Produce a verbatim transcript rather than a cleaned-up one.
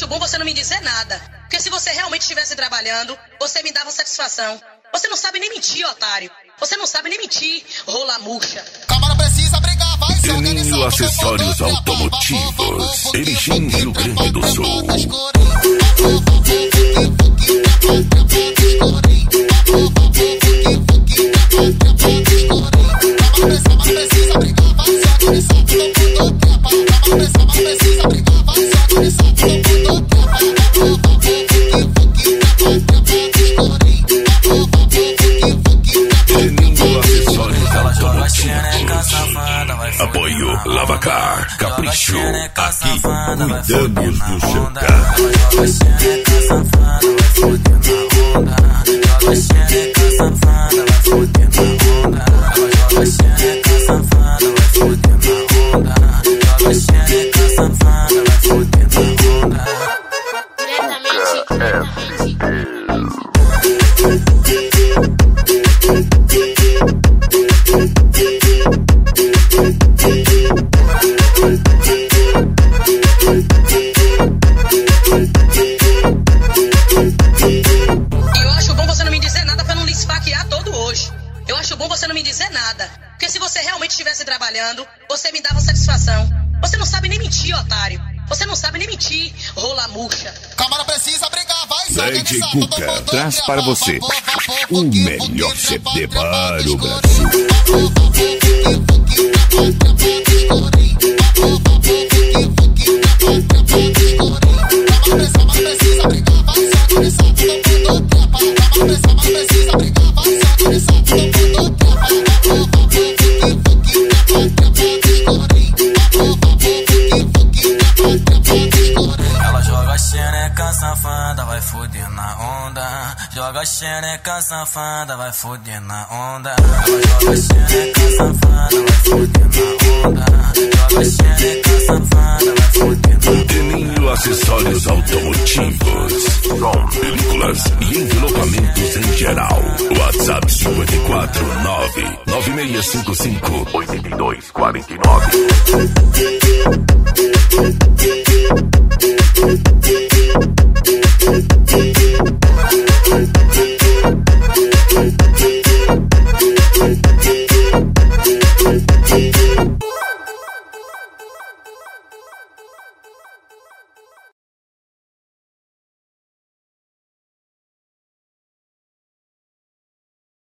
bom você não me dizer nada. Porque se você realmente estivesse trabalhando, você me dava satisfação. Você não sabe nem mentir, otário. Você não sabe nem mentir, rola murcha. Câmara precisa brigar, vai se organizar. Geninho Acessórios Automotivos, Erechim, Rio Grande do Sul. Apoio Lavacar, capricho, aqui cuidamos do seu carro. Joga xereca safada, vai foder na onda. Joga xereca safada, vai foder na onda. Joga xereca safada, vai foder na onda. Joga xereca safada, vai foder na onda. Diretamente, porque se você realmente estivesse trabalhando, você me dava satisfação. Você não sabe nem mentir, otário. Você não sabe nem mentir, rola murcha. Câmara precisa brigar, vai se Zé de organizar. Cuca traz para você o melhor C D para o Brasil. ela joga xereca safada, vai foder na onda. Joga xereca safada, vai foder na onda. Ela joga xereca safada, vai foder na onda. Joga xereca safada, vai foder na onda. Geninho Acessórios Automotivos, com películas e envelopamentos em geral. WhatsApp cinco quatro nove nove seis cinco cinco oito dois quatro nove.